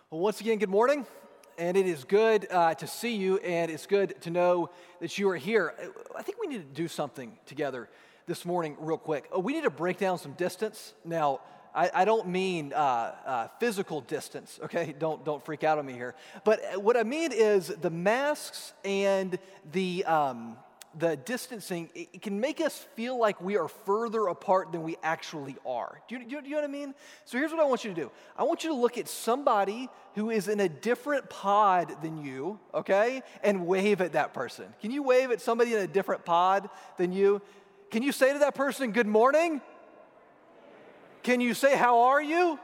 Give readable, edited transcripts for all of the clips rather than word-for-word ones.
Well, once again, good morning, and it is good to see you, and it's good to know that you are here. I think we need to do something together this morning real quick. We need to break down some distance. Now, I don't mean physical distance, okay? Don't freak out on me here. But what I mean is the masks and the distancing, it can make us feel like we are further apart than we actually are. Do you know what I mean? So here's what I want you to do. I want you to look at somebody who is in a different pod than you, okay? And wave at that person. Can you wave at somebody in a different pod than you? Can you say to that person, good morning? Can you say, how are you?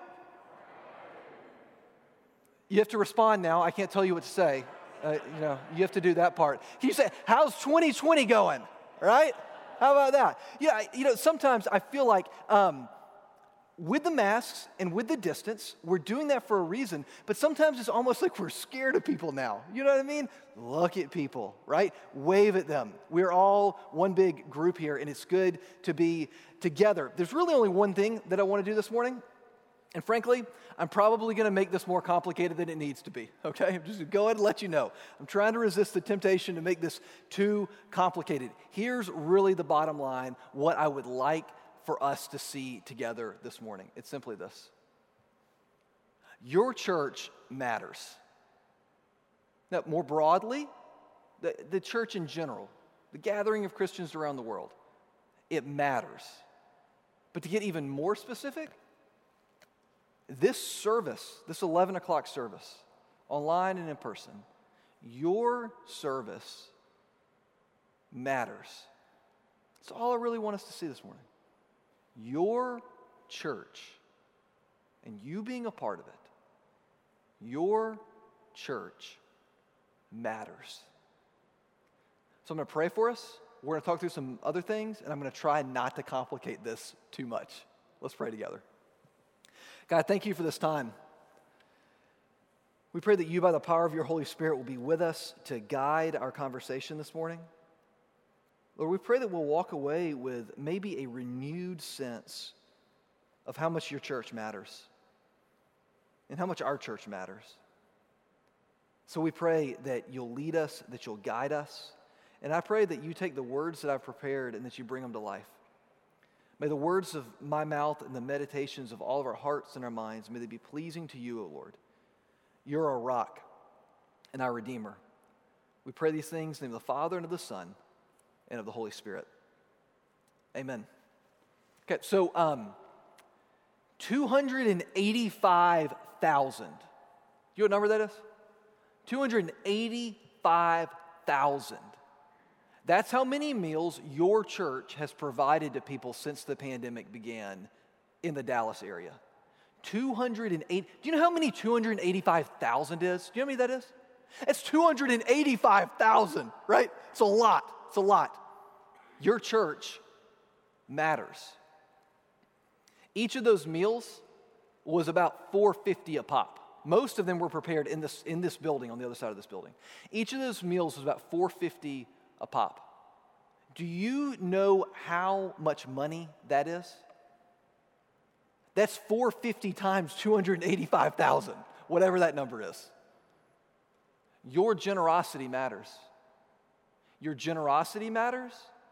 You have to respond now. I can't tell you what to say. You have to do that part. Can you say, how's 2020 going? Right? How about that? Yeah, sometimes I feel like with the masks and with the distance, we're doing that for a reason, but sometimes it's almost like we're scared of people now. You know what I mean? Look at people, right? Wave at them. We're all one big group here, and it's good to be together. There's really only one thing that I want to do this morning. And frankly, I'm probably going to make this more complicated than it needs to be, okay? I'm just going to go ahead and let you know. I'm trying to resist the temptation to make this too complicated. Here's really the bottom line, what I would like for us to see together this morning. It's simply this. Your church matters. Now, more broadly, the church in general, the gathering of Christians around the world, it matters. But to get even more specific, this service, this 11 o'clock service, online and in person, your service matters. That's all I really want us to see this morning. Your church, and you being a part of it, your church matters. So I'm going to pray for us. We're going to talk through some other things, and I'm going to try not to complicate this too much. Let's pray together. God, thank you for this time. We pray that you, by the power of your Holy Spirit, will be with us to guide our conversation this morning. Lord, we pray that we'll walk away with maybe a renewed sense of how much your church matters and how much our church matters. So we pray that you'll lead us, that you'll guide us, and I pray that you take the words that I've prepared and that you bring them to life. May the words of my mouth and the meditations of all of our hearts and our minds, may they be pleasing to you, O Lord. You're our rock and our Redeemer. We pray these things in the name of the Father and of the Son and of the Holy Spirit. Amen. Okay, so 285,000. Do you know what number that is? 285,000. That's how many meals your church has provided to people since the pandemic began in the Dallas area. 208. Do you know how many 285,000 is? Do you know how many that is? It's 285,000, right? It's a lot. It's a lot. Your church matters. Each of those meals was about $4.50 a pop. Most of them were prepared in this building, on the other side of this building. Each of those meals was about $4.50 a pop. Do you know how much money that is? That's 450 times 285,000, whatever that number is. Your generosity matters. Your generosity matters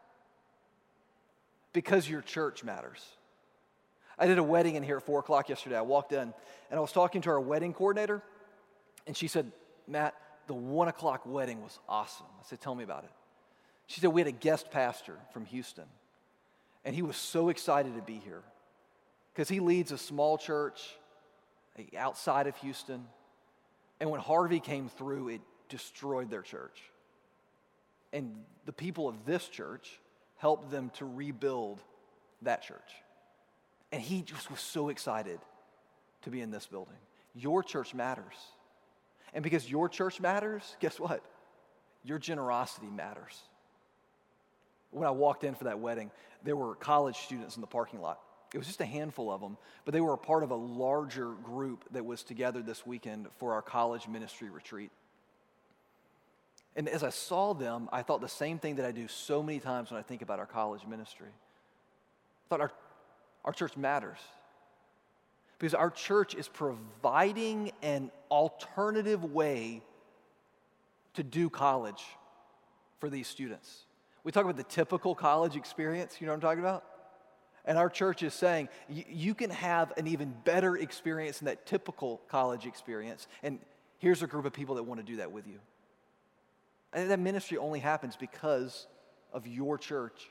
because your church matters. I did a wedding in here at 4 o'clock yesterday. I walked in and I was talking to our wedding coordinator, and she said, Matt, the 1 o'clock wedding was awesome. I said, tell me about it. She said, we had a guest pastor from Houston, and he was so excited to be here because he leads a small church outside of Houston, and when Harvey came through, it destroyed their church. And the people of this church helped them to rebuild that church. And he just was so excited to be in this building. Your church matters. And because your church matters, guess what? Your generosity matters. When I walked in for that wedding, there were college students in the parking lot. It was just a handful of them, but they were a part of a larger group that was together this weekend for our college ministry retreat. And as I saw them, I thought the same thing that I do so many times when I think about our college ministry. I thought our church matters. Because our church is providing an alternative way to do college for these students. We talk about the typical college experience, you know what I'm talking about? And our church is saying you can have an even better experience than that typical college experience. And here's a group of people that want to do that with you. And that ministry only happens because of your church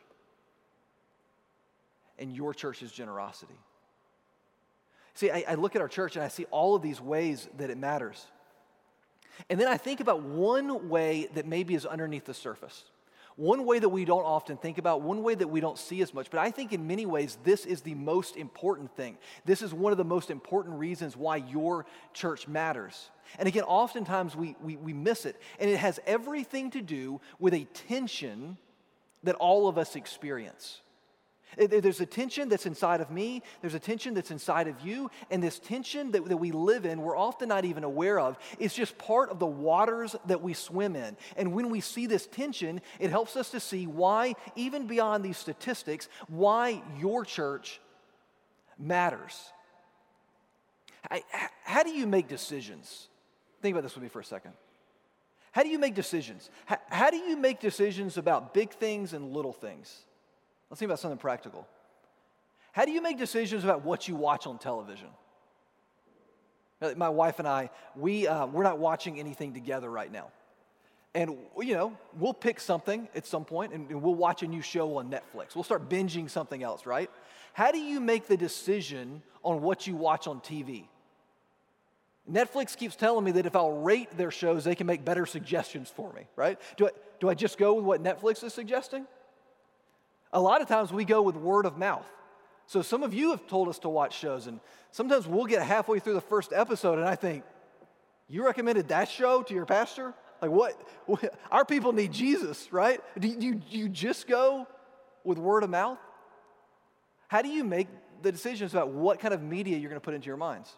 and your church's generosity. See, I look at our church and I see all of these ways that it matters. And then I think about one way that maybe is underneath the surface. One way that we don't often think about, one way that we don't see as much, but I think in many ways this is the most important thing. This is one of the most important reasons why your church matters. And again, oftentimes we miss it, and it has everything to do with a tension that all of us experience. There's a tension that's inside of me, there's a tension that's inside of you, and this tension that we live in, we're often not even aware of. It's just part of the waters that we swim in. And when we see this tension, it helps us to see why, even beyond these statistics, why your church matters. How do you make decisions? Think about this with me for a second. How do you make decisions? How do you make decisions about big things and little things? Let's think about something practical. How do you make decisions about what you watch on television? My wife and I, we're not watching anything together right now. And, we'll pick something at some point and we'll watch a new show on Netflix. We'll start binging something else, right? How do you make the decision on what you watch on TV? Netflix keeps telling me that if I'll rate their shows, they can make better suggestions for me, right? Do I just go with what Netflix is suggesting? A lot of times we go with word of mouth. So some of you have told us to watch shows, and sometimes we'll get halfway through the first episode, and I think, you recommended that show to your pastor? Like what? Our people need Jesus, right? Do you just go with word of mouth? How do you make the decisions about what kind of media you're going to put into your minds?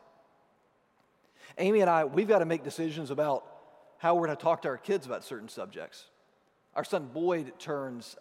Amy and I, we've got to make decisions about how we're going to talk to our kids about certain subjects. Our son Boyd turns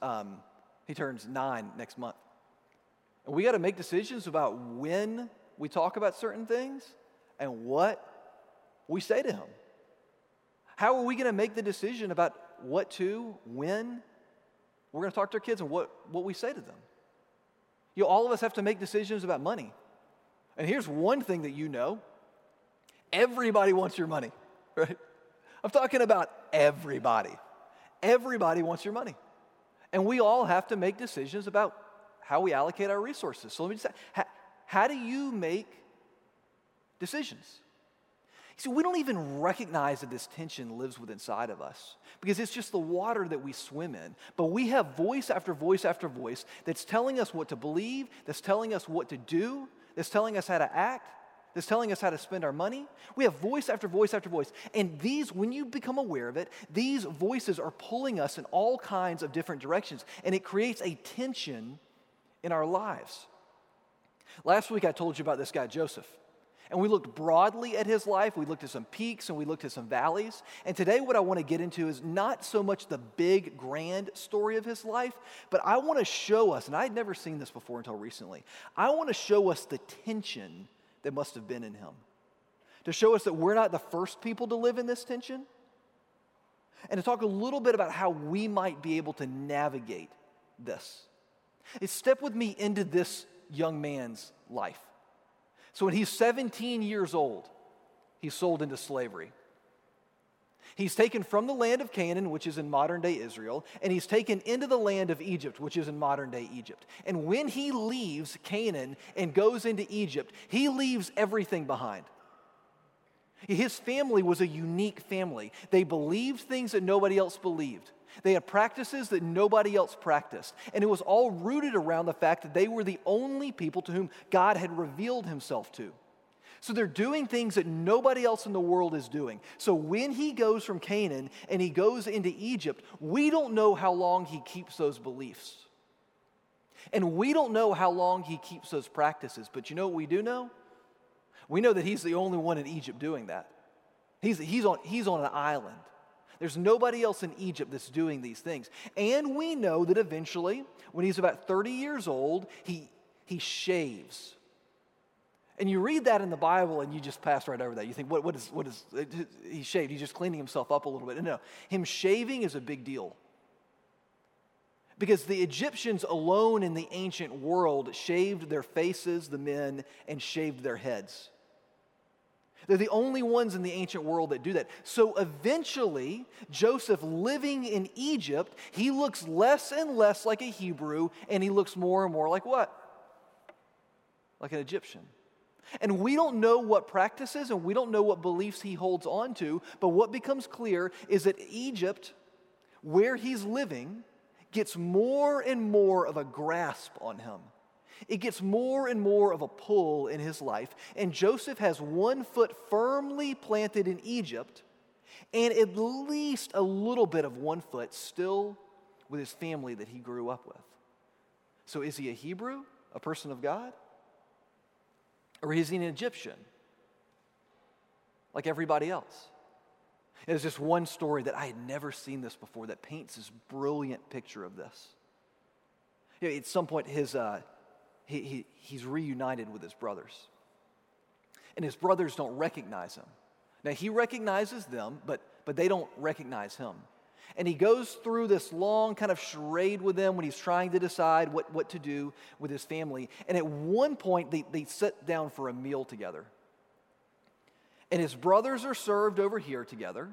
9 next month. And we got to make decisions about when we talk about certain things and what we say to him. How are we going to make the decision about when we're going to talk to our kids and what we say to them? All of us have to make decisions about money. And here's one thing that you know. Everybody wants your money, right? I'm talking about everybody. Everybody wants your money. And we all have to make decisions about how we allocate our resources. So let me just say, how do you make decisions? See, we don't even recognize that this tension lives within inside of us because it's just the water that we swim in. But we have voice after voice after voice that's telling us what to believe, that's telling us what to do, that's telling us how to act, that's telling us how to spend our money. We have voice after voice after voice. And these, when you become aware of it, these voices are pulling us in all kinds of different directions. And it creates a tension in our lives. Last week I told you about this guy, Joseph. And we looked broadly at his life. We looked at some peaks and we looked at some valleys. And today what I want to get into is not so much the big, grand story of his life, but I want to show us, and I had never seen this before until recently, I want to show us the tension that must have been in him. To show us that we're not the first people to live in this tension. And to talk a little bit about how we might be able to navigate this. Step with me into this young man's life. So when he's 17 years old, he's sold into slavery. He's taken from the land of Canaan, which is in modern-day Israel, and he's taken into the land of Egypt, which is in modern-day Egypt. And when he leaves Canaan and goes into Egypt, he leaves everything behind. His family was a unique family. They believed things that nobody else believed. They had practices that nobody else practiced. And it was all rooted around the fact that they were the only people to whom God had revealed himself to. So they're doing things that nobody else in the world is doing. So when he goes from Canaan and he goes into Egypt, we don't know how long he keeps those beliefs. And we don't know how long he keeps those practices. But you know what we do know? We know that he's the only one in Egypt doing that. He's on an island. There's nobody else in Egypt that's doing these things. And we know that eventually, when he's about 30 years old, he shaves. And you read that in the Bible and you just pass right over that. You think, what is, he shaved, he's just cleaning himself up a little bit. No, him shaving is a big deal. Because the Egyptians alone in the ancient world shaved their faces, the men, and shaved their heads. They're the only ones in the ancient world that do that. So eventually, Joseph living in Egypt, he looks less and less like a Hebrew, and he looks more and more like what? Like an Egyptian. And we don't know what practices and we don't know what beliefs he holds on to, but what becomes clear is that Egypt, where he's living, gets more and more of a grasp on him. It gets more and more of a pull in his life. And Joseph has one foot firmly planted in Egypt and at least a little bit of one foot still with his family that he grew up with. So is he a Hebrew, a person of God? Or is he an Egyptian, like everybody else? There's just one story that I had never seen this before that paints this brilliant picture of this. You know, at some point, he's reunited with his brothers. And his brothers don't recognize him. Now, he recognizes them, but they don't recognize him. And he goes through this long kind of charade with them when he's trying to decide what to do with his family. And at one point, they sit down for a meal together. And his brothers are served over here together.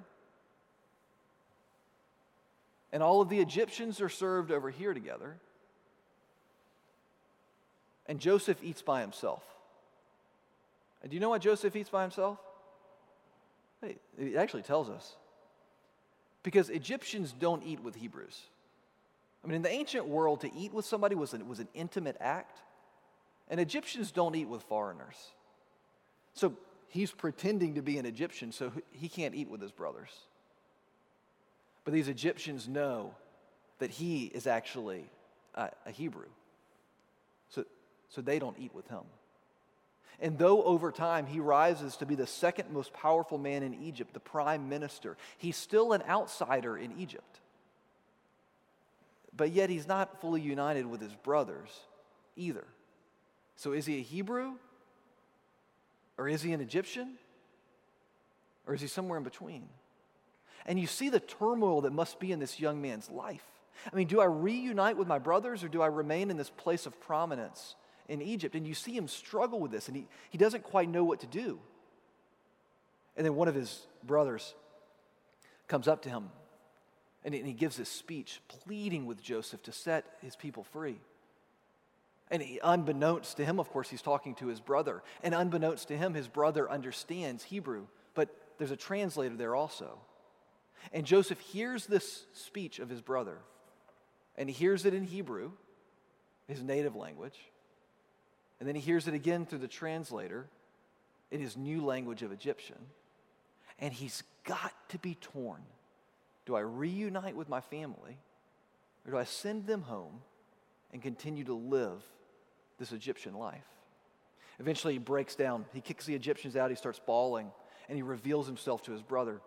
And all of the Egyptians are served over here together. And Joseph eats by himself. And do you know why Joseph eats by himself? It actually tells us. Because Egyptians don't eat with Hebrews. I mean, in the ancient world, to eat with somebody was an intimate act. And Egyptians don't eat with foreigners. So he's pretending to be an Egyptian, so he can't eat with his brothers. But these Egyptians know that he is actually a Hebrew. So they don't eat with him. And though over time he rises to be the second most powerful man in Egypt, the prime minister, he's still an outsider in Egypt. But yet he's not fully united with his brothers either. So is he a Hebrew? Or is he an Egyptian? Or is he somewhere in between? And you see the turmoil that must be in this young man's life. I mean, do I reunite with my brothers or do I remain in this place of prominence in Egypt? And you see him struggle with this, and he doesn't quite know what to do. And then one of his brothers comes up to him, and he gives this speech pleading with Joseph to set his people free. And unbeknownst to him, of course, he's talking to his brother. And unbeknownst to him, his brother understands Hebrew, but there's a translator there also. And Joseph hears this speech of his brother, and he hears it in Hebrew, his native language. And then he hears it again through the translator in his new language of Egyptian. And he's got to be torn. Do I reunite with my family, or do I send them home and continue to live this Egyptian life? Eventually he breaks down. He kicks the Egyptians out. He starts bawling, and he reveals himself to his brothers.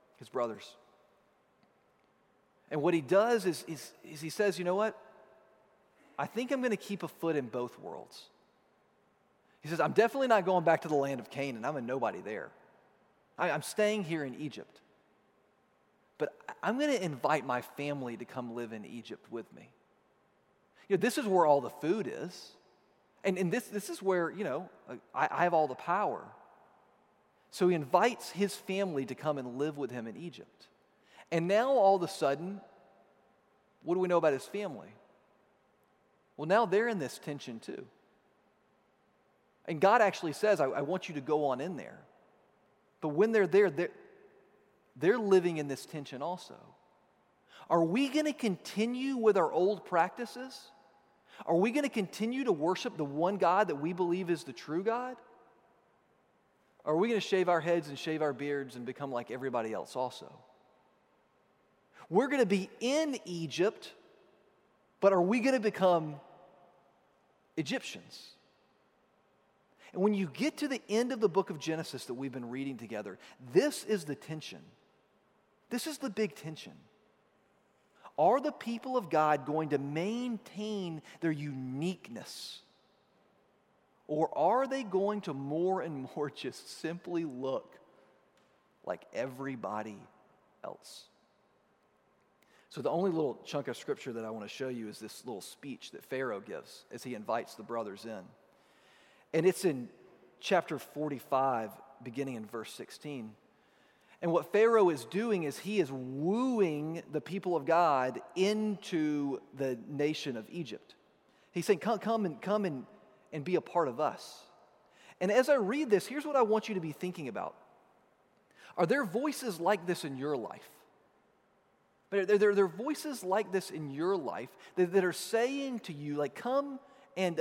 And what he does is he says, you know what? I think I'm going to keep a foot in both worlds. He says, I'm definitely not going back to the land of Canaan. I'm a nobody there. I'm staying here in Egypt. But I'm going to invite my family to come live in Egypt with me. You know, this is where all the food is. And this is where, I have all the power. So he invites his family to come and live with him in Egypt. And now all of a sudden, what do we know about his family? Well, now they're in this tension too. And God actually says, I want you to go on in there. But when they're there, they're living in this tension also. Are we going to continue with our old practices? Are we going to continue to worship the one God that we believe is the true God? Or are we going to shave our heads and shave our beards and become like everybody else also? We're going to be in Egypt, but are we going to become Egyptians? And when you get to the end of the book of Genesis that we've been reading together, this is the tension. This is the big tension. Are the people of God going to maintain their uniqueness? Or are they going to more and more just simply look like everybody else? So the only little chunk of scripture that I want to show you is this little speech that Pharaoh gives as he invites the brothers in. And it's in chapter 45, beginning in verse 16. And what Pharaoh is doing is he is wooing the people of God into the nation of Egypt. He's saying, come and be a part of us. And as I read this, here's what I want you to be thinking about. Are there voices like this in your life? There are voices like this in your life that are saying to you, like, come and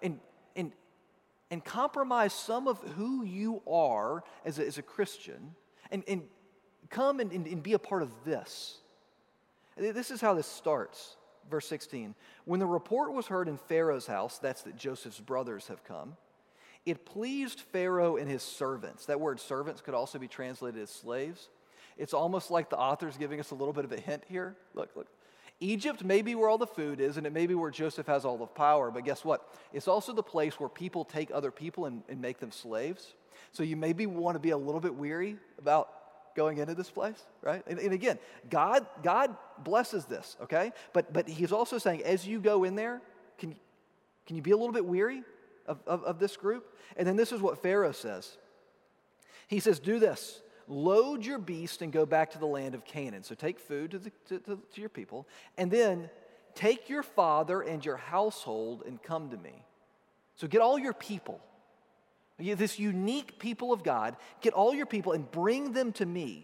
compromise some of who you are as a Christian, and come and be a part of this. This is how this starts. Verse 16. When the report was heard in Pharaoh's house, that's that Joseph's brothers have come, it pleased Pharaoh and his servants. That word servants could also be translated as slaves. It's almost like the author's giving us a little bit of a hint here. Look. Egypt may be where all the food is, and it may be where Joseph has all the power, but guess what? It's also the place where people take other people and make them slaves. So you maybe want to be a little bit weary about going into this place, right? And again, God blesses this, okay? But he's also saying, as you go in there, can you be a little bit weary of this group? And then this is what Pharaoh says. He says, do this. Load your beast and go back to the land of Canaan. So take food to your people, and then take your father and your household and come to me. So get all your people, this unique people of God, get all your people and bring them to me,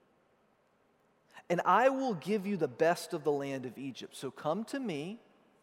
and I will give you the best of the land of Egypt. So come to me,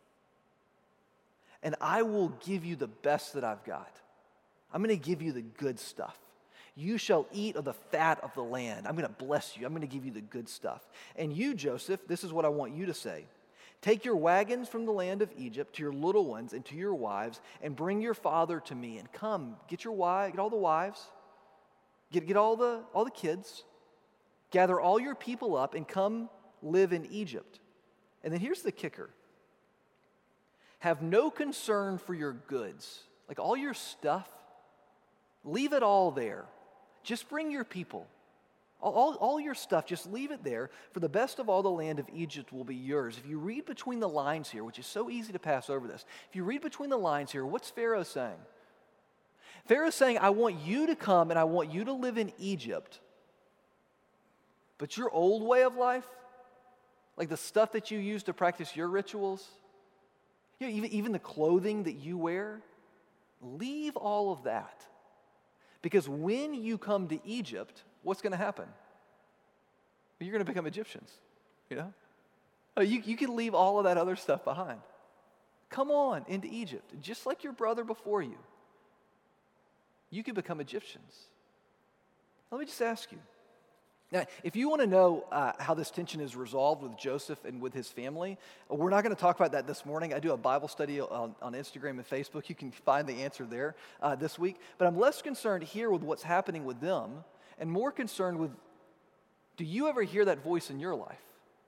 and I will give you the best that I've got. I'm going to give you the good stuff. You shall eat of the fat of the land. I'm going to bless you. I'm going to give you the good stuff. And you, Joseph, this is what I want you to say. Take your wagons from the land of Egypt to your little ones and to your wives, and bring your father to me. And come, get all the wives, get all the kids, gather all your people up, and come live in Egypt. And then here's the kicker. Have no concern for your goods, like all your stuff. Leave it all there. Just bring your people. All your stuff, just leave it there, for the best of all the land of Egypt will be yours. If you read between the lines here, which is so easy to pass over this, if you read between the lines here, what's Pharaoh saying? Pharaoh's saying, I want you to come and I want you to live in Egypt, but your old way of life, like the stuff that you use to practice your rituals, even the clothing that you wear, leave all of that. Because when you come to Egypt, what's going to happen? You're going to become Egyptians, you know? You can leave all of that other stuff behind. Come on into Egypt. Just like your brother before you, you can become Egyptians. Let me just ask you. Now, if you want to know how this tension is resolved with Joseph and with his family, we're not going to talk about that this morning. I do a Bible study on Instagram and Facebook. You can find the answer there this week. But I'm less concerned here with what's happening with them and more concerned with, do you ever hear that voice in your life?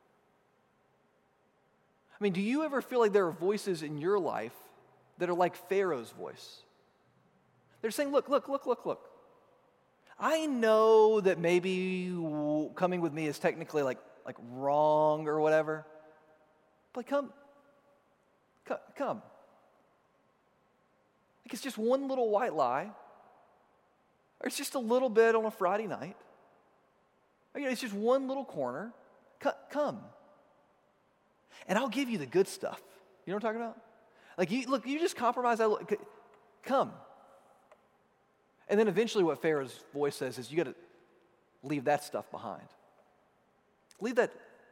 I mean, do you ever feel like there are voices in your life that are like Pharaoh's voice? They're saying, look. I know that maybe coming with me is technically like wrong or whatever, but come. Like it's just one little white lie, or it's just a little bit on a Friday night. Or, it's just one little corner. Come. And I'll give you the good stuff. You know what I'm talking about? Like, you just compromise that. Come. And then eventually what Pharaoh's voice says is, you got to leave that stuff behind. Leave that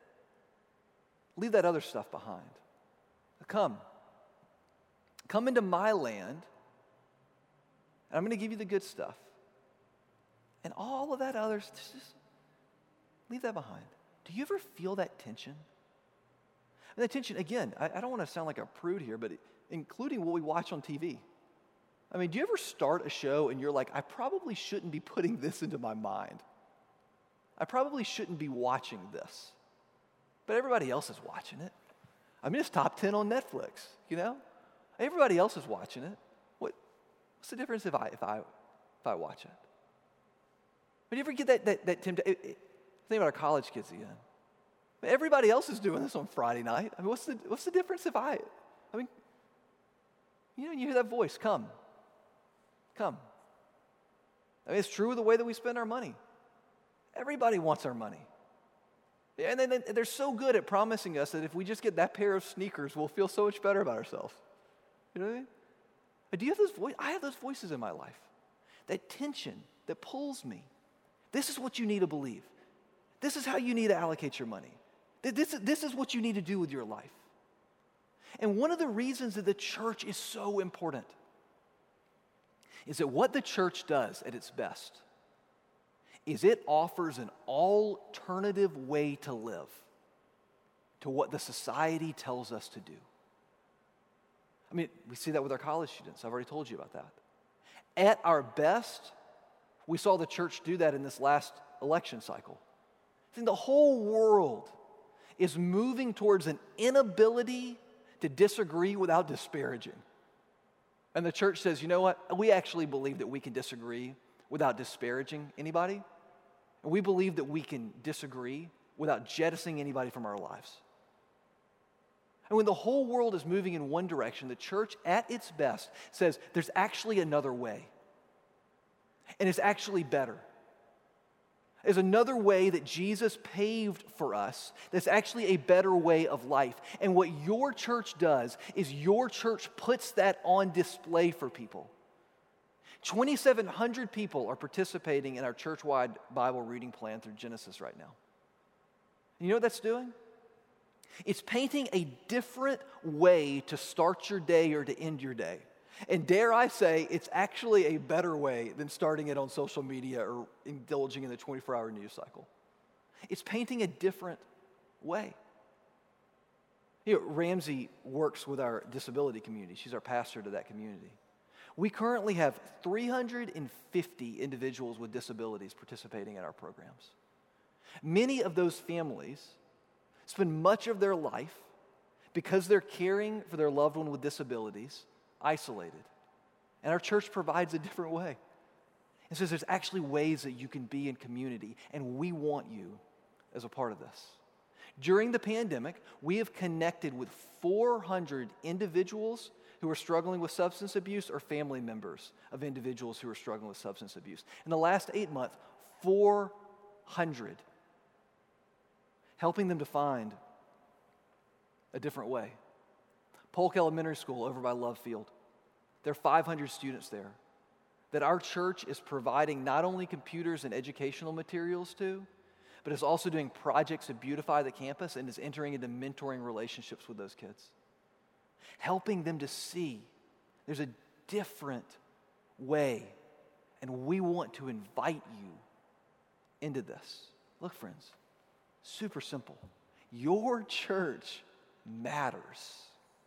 other stuff behind. Come into my land, and I'm going to give you the good stuff. And all of that other, just leave that behind. Do you ever feel that tension? And that tension, again, I don't want to sound like a prude here, but including what we watch on TV. I mean, do you ever start a show and you're like, I probably shouldn't be putting this into my mind. I probably shouldn't be watching this. But everybody else is watching it. I mean, it's top 10 on Netflix, you know? Everybody else is watching it. What's the difference if I watch it? But you ever get that temptation? Think about our college kids again. Everybody else is doing this on Friday night. I mean, what's the difference if I mean, you hear that voice, come. I mean, it's true of the way that we spend our money. Everybody wants our money. And then they're so good at promising us that if we just get that pair of sneakers, we'll feel so much better about ourselves. You know what I mean? But do you have those voices? I have those voices in my life. That tension that pulls me. This is what you need to believe. This is how you need to allocate your money. This is what you need to do with your life. And one of the reasons that the church is so important is that what the church does at its best is it offers an alternative way to live to what the society tells us to do. I mean, we see that with our college students. I've already told you about that. At our best, we saw the church do that in this last election cycle. I think the whole world is moving towards an inability to disagree without disparaging. And the church says, you know what? We actually believe that we can disagree without disparaging anybody. And we believe that we can disagree without jettisoning anybody from our lives. And when the whole world is moving in one direction, the church at its best says there's actually another way. And it's actually better. There's another way that Jesus paved for us that's actually a better way of life. And what your church does is your church puts that on display for people. 2,700 people are participating in our church-wide Bible reading plan through Genesis right now. And you know what that's doing? It's painting a different way to start your day or to end your day. And dare I say, it's actually a better way than starting it on social media or indulging in the 24-hour news cycle. It's painting a different way. Ramsey works with our disability community. She's our pastor to that community. We currently have 350 individuals with disabilities participating in our programs. Many of those families spend much of their life, because they're caring for their loved one with disabilities, isolated. And our church provides a different way. It says there's actually ways that you can be in community, and we want you as a part of this. During the pandemic, we have connected with 400 individuals who are struggling with substance abuse or family members of individuals who are struggling with substance abuse. In the last 8 months, 400. Helping them to find a different way. Polk Elementary School over by Love Field. There are 500 students there that our church is providing not only computers and educational materials to, but is also doing projects to beautify the campus and is entering into mentoring relationships with those kids. Helping them to see there's a different way, and we want to invite you into this. Look, friends, super simple. Your church matters.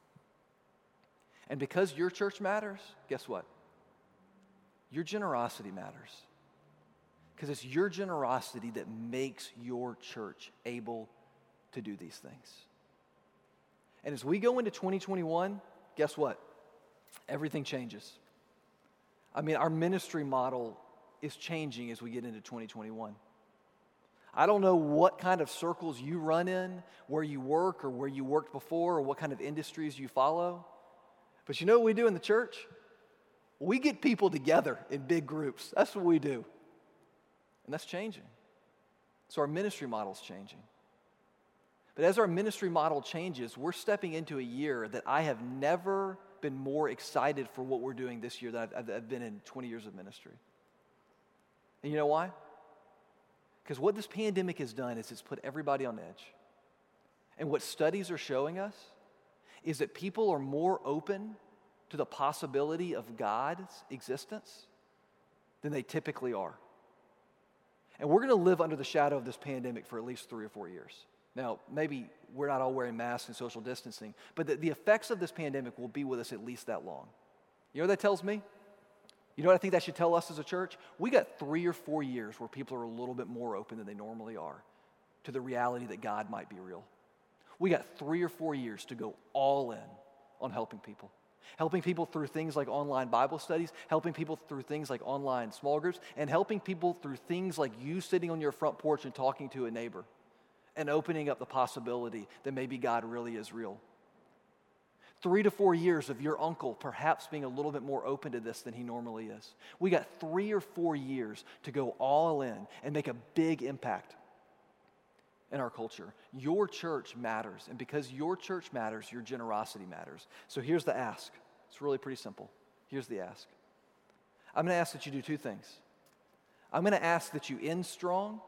And because your church matters, guess what? Your generosity matters. Because it's your generosity that makes your church able to do these things. And as we go into 2021, guess what? Everything changes. I mean, our ministry model is changing as we get into 2021. I don't know what kind of circles you run in, where you work or where you worked before, or what kind of industries you follow. But you know what we do in the church? We get people together in big groups. That's what we do. And that's changing. So our ministry model is changing. But as our ministry model changes, we're stepping into a year that I have never been more excited for what we're doing this year than I've been in 20 years of ministry. And you know why? Because what this pandemic has done is it's put everybody on edge. And what studies are showing us is that people are more open to the possibility of God's existence than they typically are. And we're going to live under the shadow of this pandemic for at least 3 or 4 years. Now, maybe we're not all wearing masks and social distancing, but the effects of this pandemic will be with us at least that long. You know what that tells me? You know what I think that should tell us as a church? We got 3 or 4 years where people are a little bit more open than they normally are to the reality that God might be real. We got 3 or 4 years to go all in on helping people. helping people through things like online Bible studies, helping people through things like online small groups, and helping people through things like you sitting on your front porch and talking to a neighbor and opening up the possibility that maybe God really is real. 3 to 4 years of your uncle perhaps being a little bit more open to this than he normally is. We got 3 or 4 years to go all in and make a big impact in our culture. Your church matters, and because your church matters, your generosity matters. So here's the ask. It's really pretty simple. Here's the ask. I'm going to ask that you do 2 things. I'm going to ask that you end strong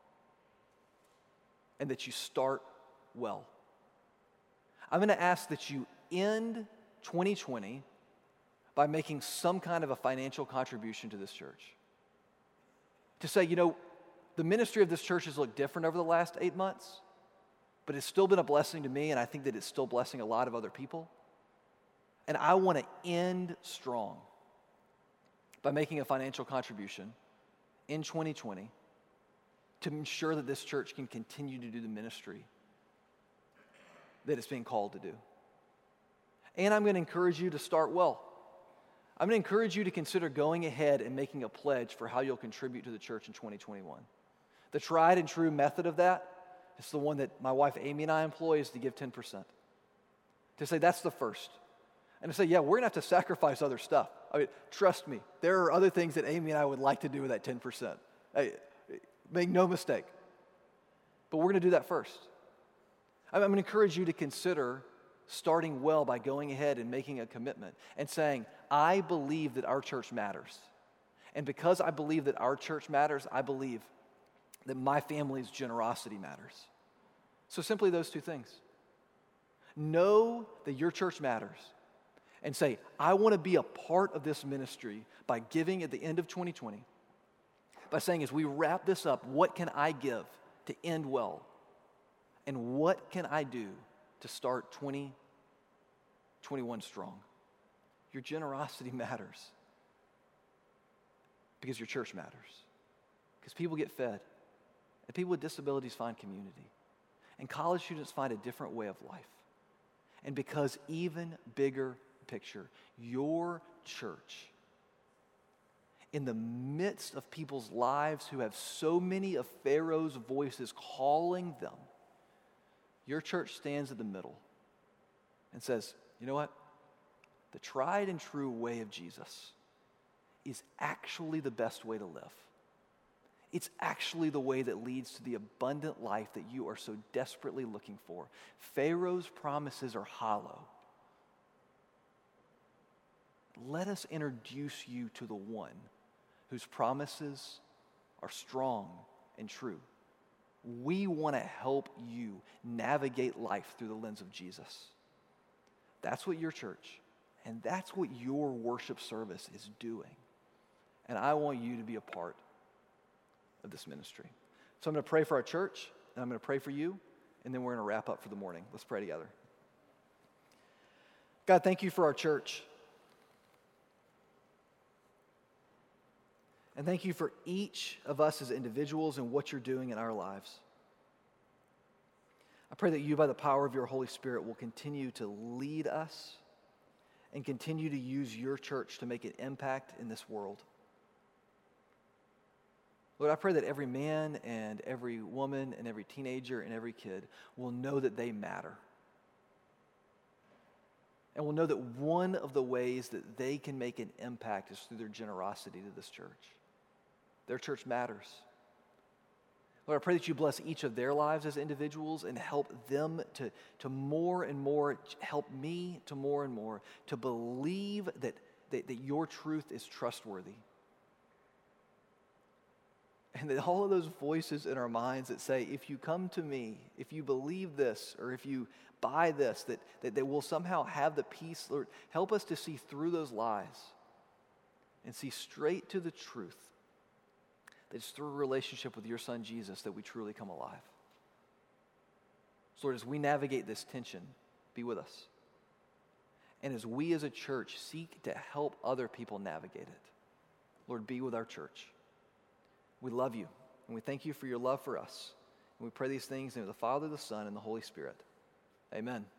and that you start well. I'm going to ask that you end 2020 by making some kind of a financial contribution to this church. To say, the ministry of this church has looked different over the last 8 months, but it's still been a blessing to me, and I think that it's still blessing a lot of other people. And I want to end strong by making a financial contribution in 2020 to ensure that this church can continue to do the ministry that it's being called to do. And I'm going to encourage you to start well. I'm going to encourage you to consider going ahead and making a pledge for how you'll contribute to the church in 2021. The tried and true method of that is the one that my wife Amy and I employ, is to give 10%. To say that's the first. And to say, yeah, we're going to have to sacrifice other stuff. I mean, trust me, there are other things that Amy and I would like to do with that 10%. Make no mistake. But we're going to do that first. I'm going to encourage you to consider starting well by going ahead and making a commitment and saying, I believe that our church matters. And because I believe that our church matters, I believe that my family's generosity matters. So simply those 2 things. Know that your church matters and say, I want to be a part of this ministry by giving at the end of 2020, by saying, as we wrap this up, what can I give to end well? And what can I do to start 2021 strong? Your generosity matters because your church matters. Because people get fed, and people with disabilities find community, and college students find a different way of life. And because even bigger picture, your church, in the midst of people's lives who have so many of Pharaoh's voices calling them, your church stands in the middle and says, you know what? The tried and true way of Jesus is actually the best way to live. It's actually the way that leads to the abundant life that you are so desperately looking for. Pharaoh's promises are hollow. Let us introduce you to the one whose promises are strong and true. We want to help you navigate life through the lens of Jesus. That's what your church, and that's what your worship service is doing. And I want you to be a part of this ministry. So I'm going to pray for our church, and I'm going to pray for you, and then we're going to wrap up for the morning. Let's pray together. God, thank you for our church. And thank you for each of us as individuals and what you're doing in our lives. I pray that you, by the power of your Holy Spirit, will continue to lead us and continue to use your church to make an impact in this world. Lord, I pray that every man and every woman and every teenager and every kid will know that they matter. And will know that one of the ways that they can make an impact is through their generosity to this church. Their church matters. Lord, I pray that you bless each of their lives as individuals and help them to more and more, help me to more and more, to believe that your truth is trustworthy. And that all of those voices in our minds that say, if you come to me, if you believe this, or if you buy this, that we'll somehow have the peace. Lord, help us to see through those lies and see straight to the truth. That it's through a relationship with your son Jesus that we truly come alive. So Lord, as we navigate this tension, be with us. And as we as a church seek to help other people navigate it, Lord, be with our church. We love you, and we thank you for your love for us. And we pray these things in the name of the Father, the Son, and the Holy Spirit. Amen.